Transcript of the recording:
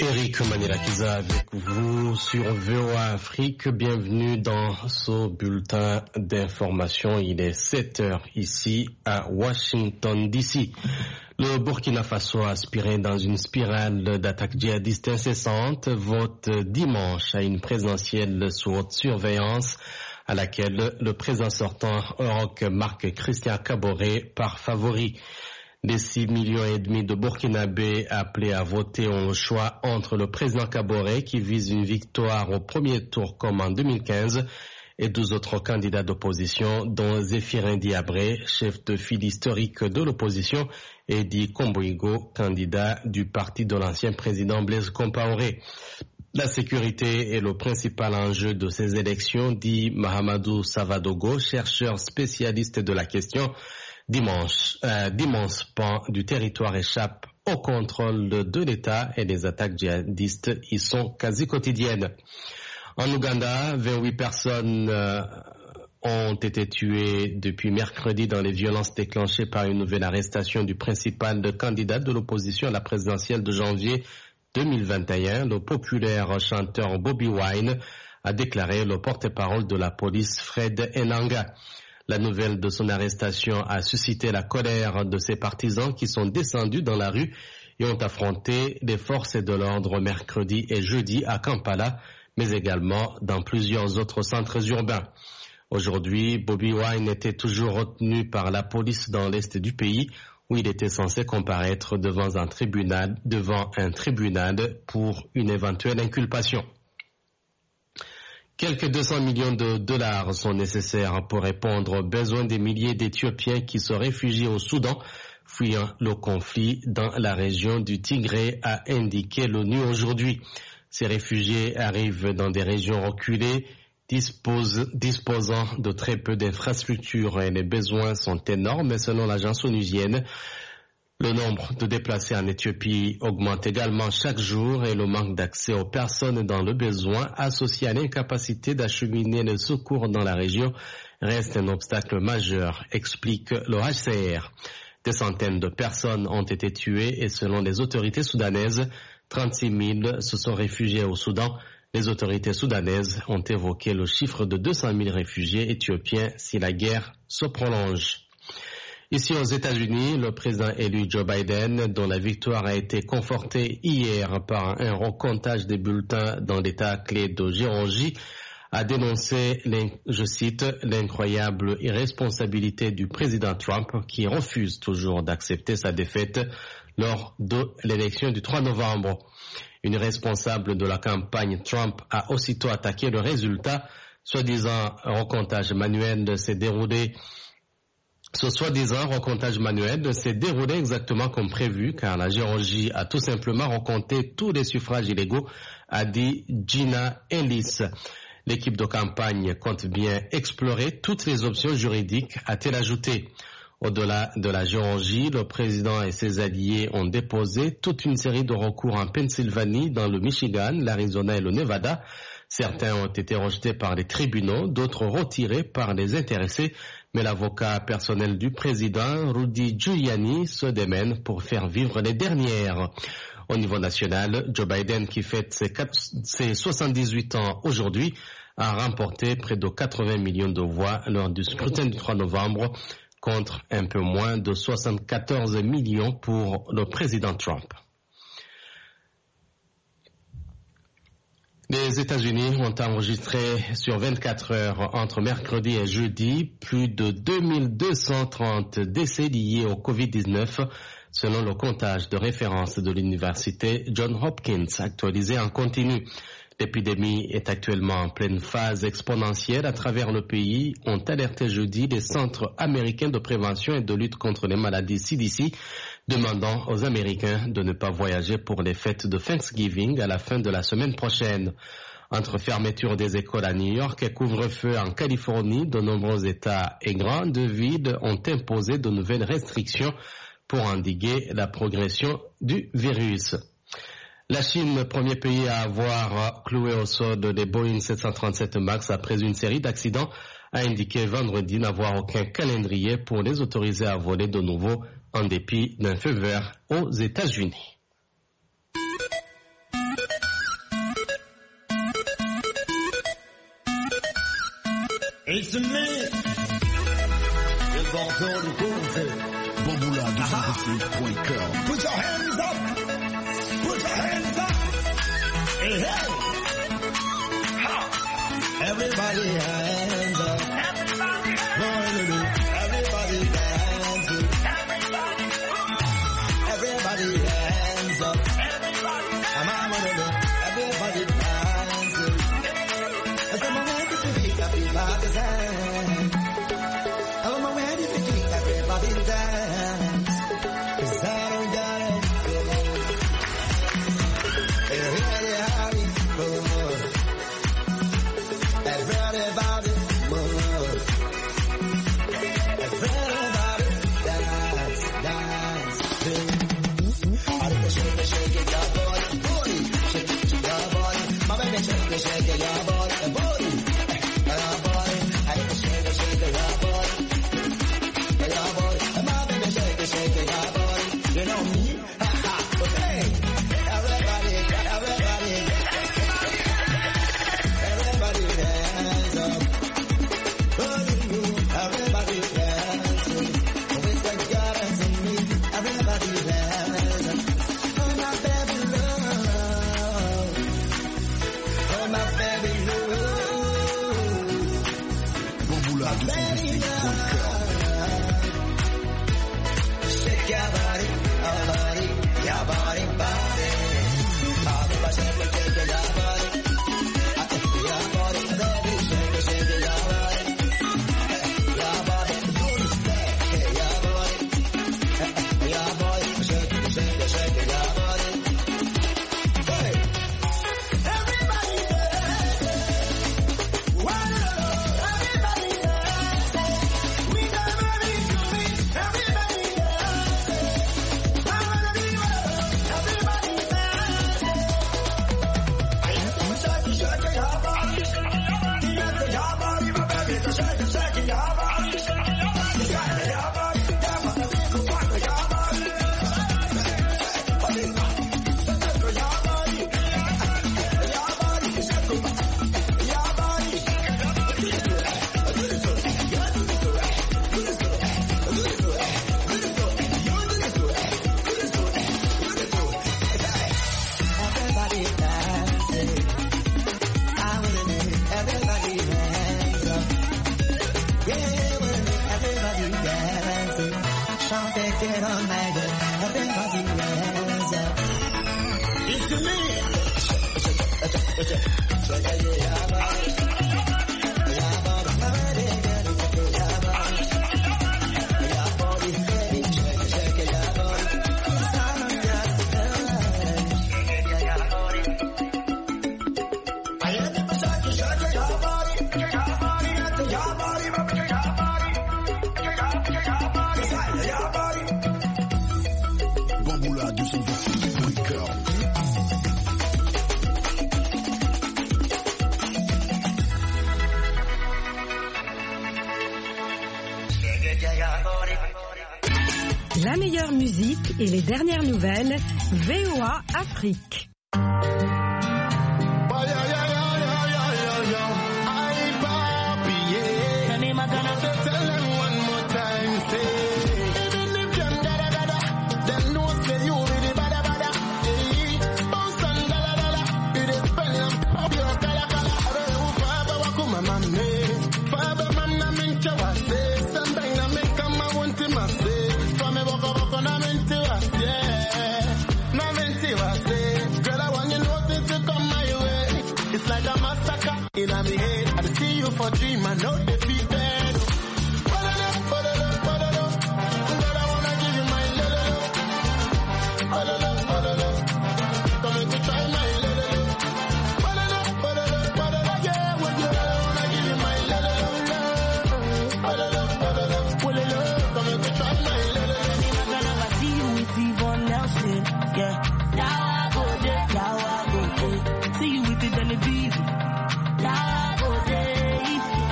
Eric Manirakiza avec vous sur VOA Afrique. Bienvenue dans ce bulletin d'information. Il est 7 heures ici à Washington DC. Le Burkina Faso, aspiré dans une spirale d'attaques djihadistes incessantes, vote dimanche à une présidentielle sous haute surveillance à laquelle le président sortant Roch marque Christian Kaboré par favori. Les 6,5 millions de Burkinabés appelés à voter ont le choix entre le président Kaboré qui vise une victoire au premier tour comme en 2015 et 12 autres candidats d'opposition dont Zéphirin Diabré, chef de file historique de l'opposition, et Di Komboigo, candidat du parti de l'ancien président Blaise Compaoré. La sécurité est le principal enjeu de ces élections, dit Mahamadou Savadogo, chercheur spécialiste de la question. D'immenses pans du territoire échappent au contrôle de l'État et les attaques djihadistes y sont quasi quotidiennes. En Ouganda, 28 personnes ont été tuées depuis mercredi dans les violences déclenchées par une nouvelle arrestation du principal candidat de l'opposition à la présidentielle de janvier 2021. Le populaire chanteur Bobi Wine a déclaré le porte-parole de la police Fred Enanga. La nouvelle de son arrestation a suscité la colère de ses partisans qui sont descendus dans la rue et ont affronté les forces de l'ordre mercredi et jeudi à Kampala, mais également dans plusieurs autres centres urbains. Aujourd'hui, Bobi Wine était toujours retenu par la police dans l'est du pays où il était censé comparaître devant un tribunal pour une éventuelle inculpation. Quelques 200 millions de dollars sont nécessaires pour répondre aux besoins des milliers d'Éthiopiens qui se réfugient au Soudan, fuyant le conflit dans la région du Tigré, a indiqué l'ONU aujourd'hui. Ces réfugiés arrivent dans des régions reculées, disposant de très peu d'infrastructures et les besoins sont énormes selon l'agence onusienne. Le nombre de déplacés en Éthiopie augmente également chaque jour et le manque d'accès aux personnes dans le besoin associé à l'incapacité d'acheminer le secours dans la région reste un obstacle majeur, explique le HCR. Des centaines de personnes ont été tuées et selon les autorités soudanaises, 36 000 se sont réfugiés au Soudan. Les autorités soudanaises ont évoqué le chiffre de 200 000 réfugiés éthiopiens si la guerre se prolonge. Ici aux États-Unis, le président élu Joe Biden, dont la victoire a été confortée hier par un recomptage des bulletins dans l'État clé de Géorgie, a dénoncé, je cite, l'incroyable irresponsabilité du président Trump qui refuse toujours d'accepter sa défaite lors de l'élection du 3 novembre. Une responsable de la campagne Trump a aussitôt attaqué le résultat. Soi-disant recomptage manuel s'est déroulé exactement comme prévu car la Géorgie a tout simplement recompté tous les suffrages illégaux, a dit Gina Ellis. L'équipe de campagne compte bien explorer toutes les options juridiques, a-t-elle ajouté. Au-delà de la Géorgie, le président et ses alliés ont déposé toute une série de recours en Pennsylvanie, dans le Michigan, l'Arizona et le Nevada. Certains ont été rejetés par les tribunaux, d'autres retirés par les intéressés, mais l'avocat personnel du président, Rudy Giuliani, se démène pour faire vivre les dernières. Au niveau national, Joe Biden, qui fête ses 78 ans aujourd'hui, a remporté près de 80 millions de voix lors du scrutin du 3 novembre, contre un peu moins de 74 millions pour le président Trump. Les États-Unis ont enregistré sur 24 heures entre mercredi et jeudi plus de 2230 décès liés au Covid-19 selon le comptage de référence de l'université Johns Hopkins actualisé en continu. L'épidémie est actuellement en pleine phase exponentielle à travers le pays, ont alerté jeudi les centres américains de prévention et de lutte contre les maladies CDC, demandant aux Américains de ne pas voyager pour les fêtes de Thanksgiving à la fin de la semaine prochaine. Entre fermeture des écoles à New York et couvre-feu en Californie, de nombreux États et grandes villes ont imposé de nouvelles restrictions pour endiguer la progression du virus. La Chine, premier pays à avoir cloué au sol les Boeing 737 MAX après une série d'accidents, a indiqué vendredi n'avoir aucun calendrier pour les autoriser à voler de nouveau en dépit d'un feu vert aux États-Unis. It's me. Le Bordeaux du Comté. Bamboula, 226.com. Put your hands up. Put your hands up. Hey, hey. Ha. Everybody hands up. Everybody hands up. Everybody hands up. Everybody hands up. Everybody hands up. I'm ready to kick everybody's hands. I'm ready to kick everybody's hands. 'Cause I don't got it. Everybody move. Everybody move. Everybody dance, dance. I don't shake it, your body, booty. Shake it to your body. My baby, shake it, your body, booty. Your body. I don't shake it, your body. Your body. My baby, shake it, your body. You know me? Ha ha. Okay. Everybody, everybody. Everybody hands up. Everybody hands up. With the God and me. Everybody hands up. Oh my baby love. Oh my baby love. Bamboula, 226.com. Shake your body, body, your body, body. Body, shake it, your body. Your body, baby, shake it, your body. Your body, do the step, your body. Your body, shake it, your body. Hey. Everybody dance. Everybody dance. We never need to be. Everybody dance. I wanna be with everybody dance. I am to shake your body. Shake your body, my baby, shake your body. Shake your body, yeah, my baby, go back to your body. Shake your body. Everybody dancing. I wanna make everybody hands up. Yeah, I wanna make everybody dancing. Chante que no me good. Everybody hands up. It's me. Bamboula, 226.com. La meilleure musique et les dernières nouvelles, VOA Afrique. In my head, I see you for dream, I know the